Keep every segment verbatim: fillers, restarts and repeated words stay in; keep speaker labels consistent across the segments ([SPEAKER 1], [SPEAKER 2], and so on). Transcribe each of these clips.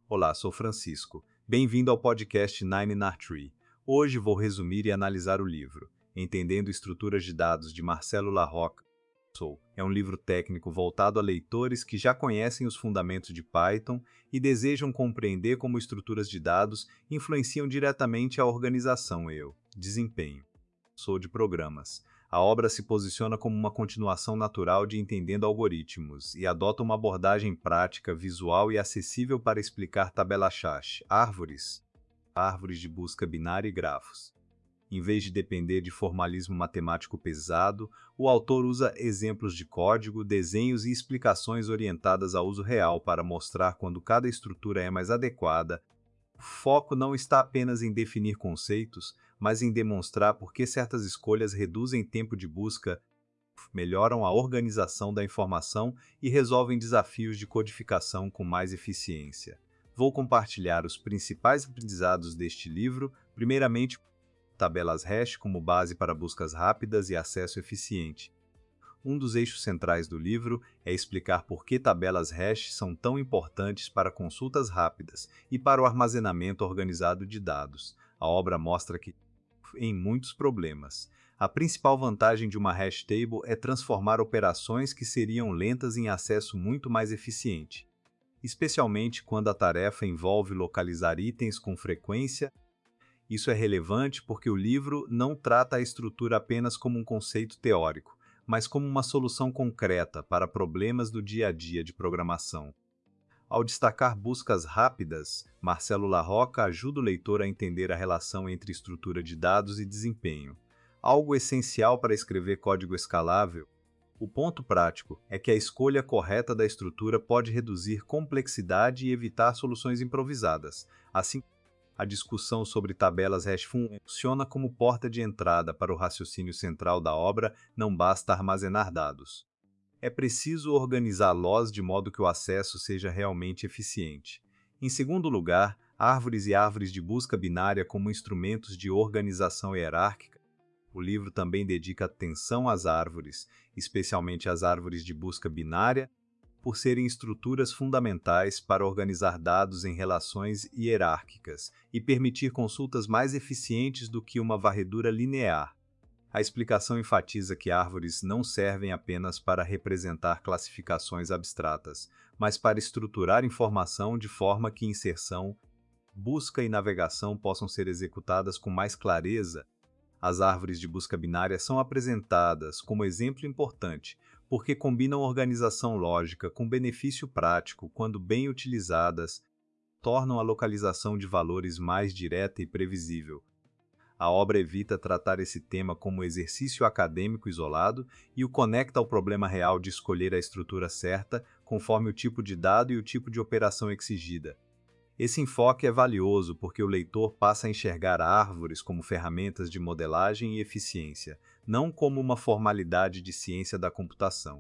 [SPEAKER 1] Olá, sou Francisco. Bem-vindo ao podcast Nine Nar Tree. Hoje vou resumir e analisar o livro Entendendo Estruturas de Dados de Marcelo Larroca. É um livro técnico voltado a leitores que já conhecem os fundamentos de Python e desejam compreender como estruturas de dados influenciam diretamente a organização e o desempenho. Sou de programas. A obra se posiciona como uma continuação natural de Entendendo Algoritmos e adota uma abordagem prática, visual e acessível para explicar tabela-chache, árvores, árvores de busca binária e grafos. Em vez de depender de formalismo matemático pesado, o autor usa exemplos de código, desenhos e explicações orientadas ao uso real para mostrar quando cada estrutura é mais adequada. O foco não está apenas em definir conceitos, mas em demonstrar por que certas escolhas reduzem tempo de busca, melhoram a organização da informação e resolvem desafios de codificação com mais eficiência. Vou compartilhar os principais aprendizados deste livro, primeiramente, tabelas hash como base para buscas rápidas e acesso eficiente. Um dos eixos centrais do livro é explicar por que tabelas hash são tão importantes para consultas rápidas e para o armazenamento organizado de dados. A obra mostra que, em muitos problemas, a principal vantagem de uma hash table é transformar operações que seriam lentas em acesso muito mais eficiente, especialmente quando a tarefa envolve localizar itens com frequência. Isso é relevante porque o livro não trata a estrutura apenas como um conceito teórico, mas como uma solução concreta para problemas do dia a dia de programação. Ao destacar buscas rápidas, Marcelo Larroca ajuda o leitor a entender a relação entre estrutura de dados e desempenho, algo essencial para escrever código escalável. O ponto prático é que a escolha correta da estrutura pode reduzir complexidade e evitar soluções improvisadas. Assim, a discussão sobre tabelas hash funciona como porta de entrada para o raciocínio central da obra, não basta armazenar dados. É preciso organizá-los de modo que o acesso seja realmente eficiente. Em segundo lugar, árvores e árvores de busca binária como instrumentos de organização hierárquica. O livro também dedica atenção às árvores, especialmente às árvores de busca binária, por serem estruturas fundamentais para organizar dados em relações hierárquicas e permitir consultas mais eficientes do que uma varredura linear. A explicação enfatiza que árvores não servem apenas para representar classificações abstratas, mas para estruturar informação de forma que inserção, busca e navegação possam ser executadas com mais clareza. As árvores de busca binária são apresentadas como exemplo importante, porque combinam organização lógica com benefício prático quando bem utilizadas, tornam a localização de valores mais direta e previsível. A obra evita tratar esse tema como exercício acadêmico isolado e o conecta ao problema real de escolher a estrutura certa conforme o tipo de dado e o tipo de operação exigida. Esse enfoque é valioso porque o leitor passa a enxergar árvores como ferramentas de modelagem e eficiência, não como uma formalidade de ciência da computação.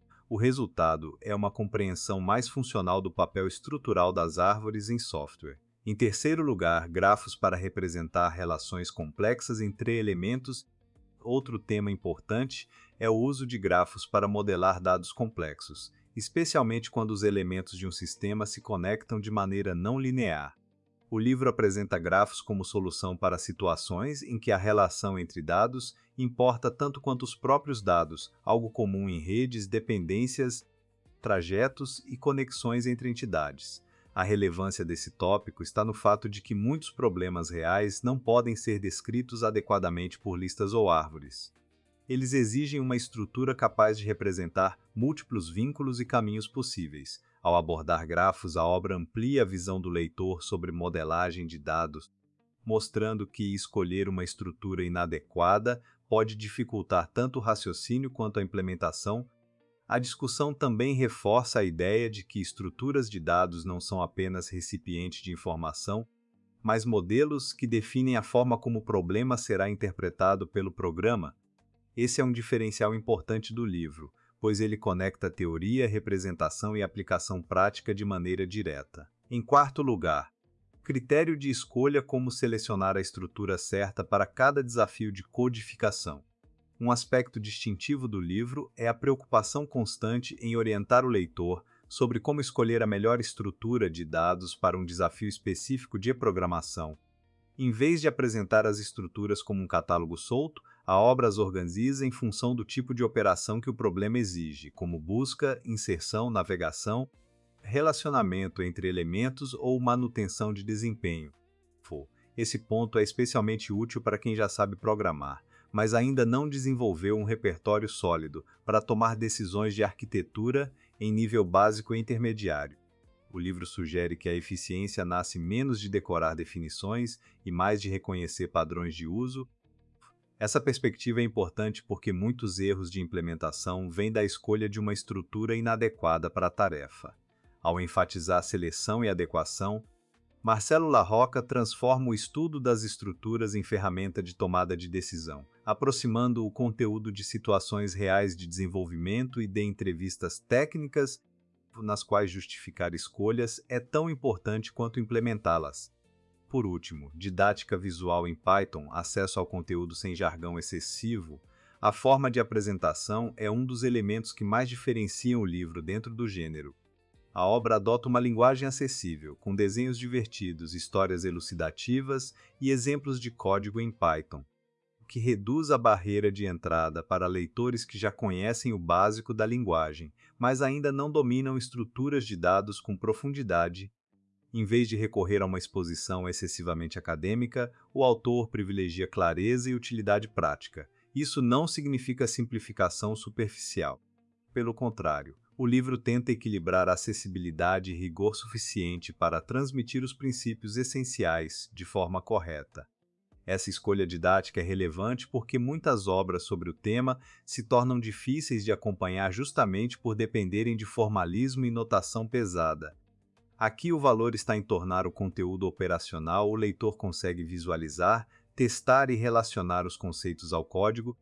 [SPEAKER 1] O resultado é uma compreensão mais funcional do papel estrutural das árvores em software. Em terceiro lugar, grafos para representar relações complexas entre elementos. Outro tema importante é o uso de grafos para modelar dados complexos, especialmente quando os elementos de um sistema se conectam de maneira não linear. O livro apresenta grafos como solução para situações em que a relação entre dados importa tanto quanto os próprios dados, algo comum em redes, dependências, trajetos e conexões entre entidades. A relevância desse tópico está no fato de que muitos problemas reais não podem ser descritos adequadamente por listas ou árvores. Eles exigem uma estrutura capaz de representar múltiplos vínculos e caminhos possíveis. Ao abordar grafos, a obra amplia a visão do leitor sobre modelagem de dados, mostrando que escolher uma estrutura inadequada pode dificultar tanto o raciocínio quanto a implementação. A discussão também reforça a ideia de que estruturas de dados não são apenas recipientes de informação, mas modelos que definem a forma como o problema será interpretado pelo programa. Esse é um diferencial importante do livro, pois ele conecta teoria, representação e aplicação prática de maneira direta. Em quarto lugar, critério de escolha como selecionar a estrutura certa para cada desafio de codificação. Um aspecto distintivo do livro é a preocupação constante em orientar o leitor sobre como escolher a melhor estrutura de dados para um desafio específico de programação. Em vez de apresentar as estruturas como um catálogo solto, a obra as organiza em função do tipo de operação que o problema exige, como busca, inserção, navegação, relacionamento entre elementos ou manutenção de desempenho. Esse ponto é especialmente útil para quem já sabe programar, mas ainda não desenvolveu um repertório sólido para tomar decisões de arquitetura em nível básico e intermediário. O livro sugere que a eficiência nasce menos de decorar definições e mais de reconhecer padrões de uso. Essa perspectiva é importante porque muitos erros de implementação vêm da escolha de uma estrutura inadequada para a tarefa. Ao enfatizar seleção e adequação, Marcelo LaRocca transforma o estudo das estruturas em ferramenta de tomada de decisão, aproximando o conteúdo de situações reais de desenvolvimento e de entrevistas técnicas, nas quais justificar escolhas é tão importante quanto implementá-las. Por último, didática visual em Python, acesso ao conteúdo sem jargão excessivo. A forma de apresentação é um dos elementos que mais diferenciam o livro dentro do gênero. A obra adota uma linguagem acessível, com desenhos divertidos, histórias elucidativas e exemplos de código em Python, o que reduz a barreira de entrada para leitores que já conhecem o básico da linguagem, mas ainda não dominam estruturas de dados com profundidade. Em vez de recorrer a uma exposição excessivamente acadêmica, o autor privilegia clareza e utilidade prática. Isso não significa simplificação superficial. Pelo contrário, o livro tenta equilibrar acessibilidade e rigor suficiente para transmitir os princípios essenciais de forma correta. Essa escolha didática é relevante porque muitas obras sobre o tema se tornam difíceis de acompanhar justamente por dependerem de formalismo e notação pesada. Aqui o valor está em tornar o conteúdo operacional, o leitor consegue visualizar, testar e relacionar os conceitos ao código.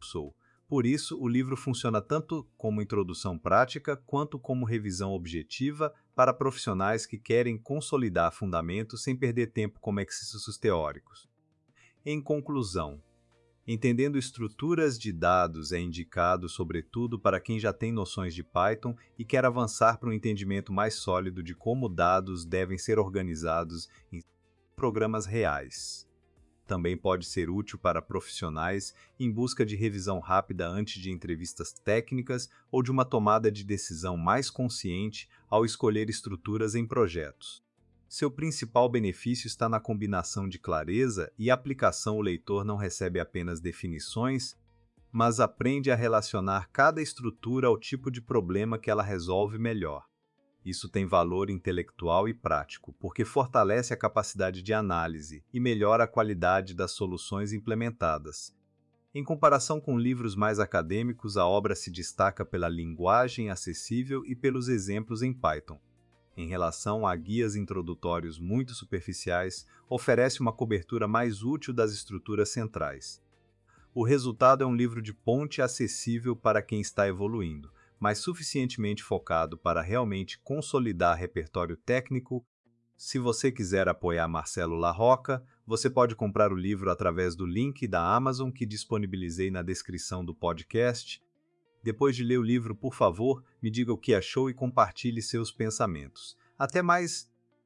[SPEAKER 1] Por isso, o livro funciona tanto como introdução prática quanto como revisão objetiva para profissionais que querem consolidar fundamentos sem perder tempo com exercícios teóricos. Em conclusão, entendendo estruturas de dados é indicado sobretudo para quem já tem noções de Python e quer avançar para um entendimento mais sólido de como dados devem ser organizados em programas reais. Também pode ser útil para profissionais em busca de revisão rápida antes de entrevistas técnicas ou de uma tomada de decisão mais consciente ao escolher estruturas em projetos. Seu principal benefício está na combinação de clareza e aplicação. O leitor não recebe apenas definições, mas aprende a relacionar cada estrutura ao tipo de problema que ela resolve melhor. Isso tem valor intelectual e prático, porque fortalece a capacidade de análise e melhora a qualidade das soluções implementadas. Em comparação com livros mais acadêmicos, a obra se destaca pela linguagem acessível e pelos exemplos em Python. Em relação a guias introdutórios muito superficiais, oferece uma cobertura mais útil das estruturas centrais. O resultado é um livro de ponte acessível para quem está evoluindo, mas suficientemente focado para realmente consolidar repertório técnico. Se você quiser apoiar Marcelo LaRocca, você pode comprar o livro através do link da Amazon que disponibilizei na descrição do podcast. Depois de ler o livro, por favor, me diga o que achou e compartilhe seus pensamentos. Até mais!